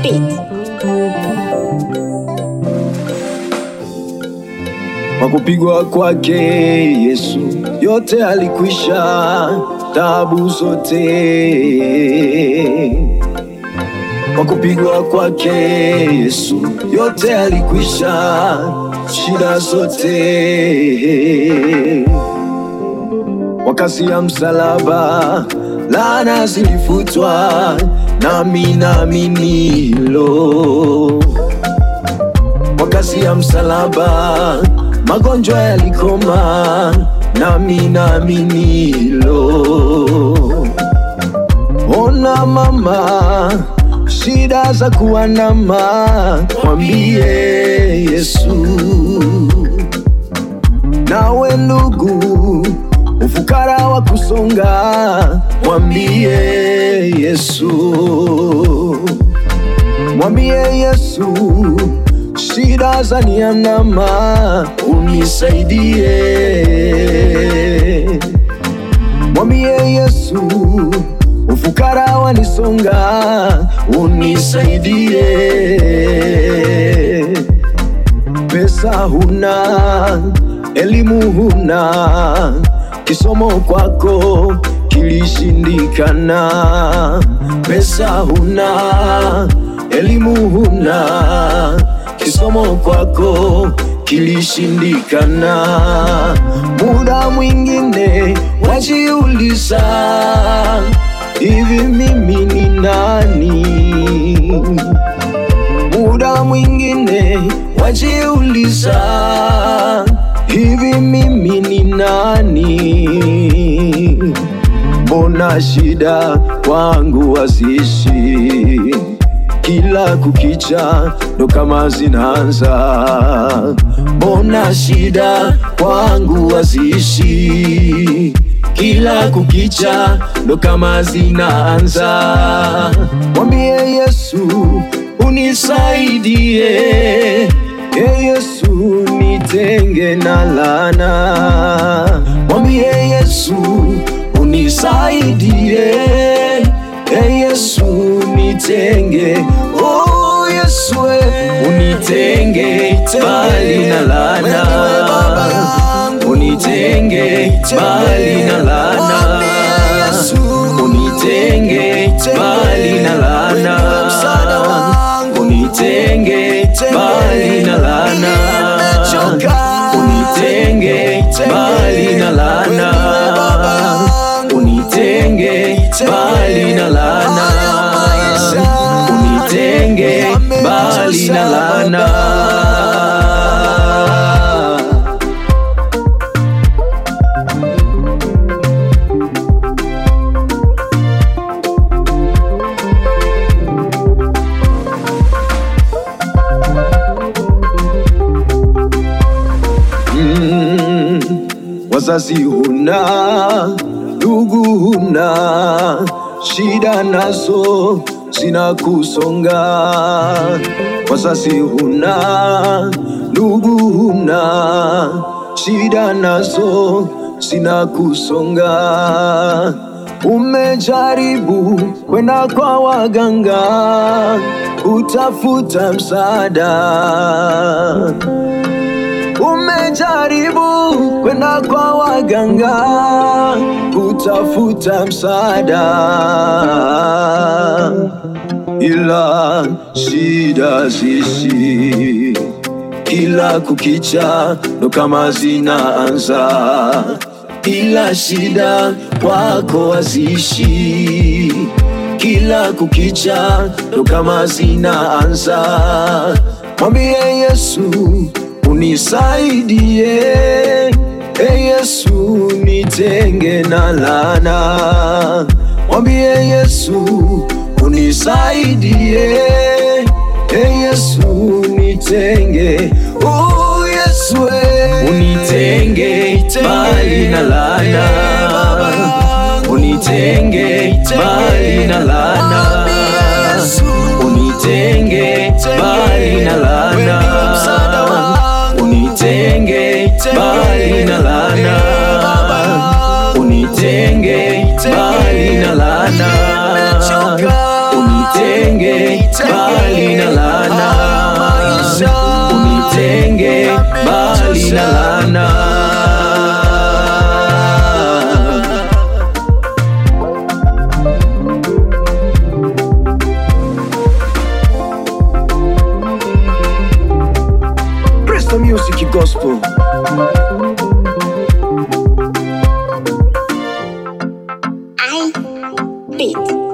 Kwa kupigwa kwake Yesu yote alikwisha, taabu zote. Kwa kupigwa kwake Yesu yote alikwisha, shida zote. Kwa kasi ya msalaba laana zilifutwa, nami naamini hilo. Kwa kasi ya msalaba magonjwa yalikoma, nami naamini hilo. Ona mama, shida za kuandama, mwambie Yesu. Nawe ndugu, ufukara wa kusonga, mwambie Yesu. Mwambie Yesu, shida za niandama, unisaidie. Mwambie Yesu, ufukara wanisonga, unisaidie. Pesa huna, elimu huna, kisomo kwako kilishindikana. Pesa huna, elimu huna, kisomo kwako kilishindikana. Muda mwingine wajiuliza, hivi mimi ni nani? Muda mwingine wajiuliza, hivi mimi ni nani? Mbona shida kwangu haziishi, kila kukicha ndo kama zinaanza. Mbona shida kwangu haziishi, kila kukicha ndo kama zinaanza. Mwambie Yesu, unisaidie. Yesu, nitenge na laana. Mwambie Yesu, unisaidie. Yesu, nitenge. Oh Yesu, unitenge bali na laana. Unitenge bali na laana. Unitenge bali na laana. Unitenge bali na laana. Unitenge bali na laana. Unitenge bali na laana. Unitenge bali na laana. Wazazi huna, ndugu huna, shida nazo zinakusonga. Wazazi huna, ndugu huna, shida nazo zinakusonga. Umejaribu kwenda kwa waganga utafuta msaada. Umejaribu kwenda kwa waganga kutafuta msaada, ila shida zishi, kila kukicha ndo kama zinaanza. Ila shida kwako haziishi, kila kukicha ndo kama zinaanza. Mwambie Yesu, unisaidie. Yesu, nitenge na laana. Mwambie Yesu, unisaidie. Yesu, nitenge. Oh Yesu, unitenge bali na laana. Unitenge bali na laana. Unitenge bali na laana. Unitenge bali na laana. Unitenge bali na laana. Unitenge bali bali na laana. Crystal Music Gospel. I beat.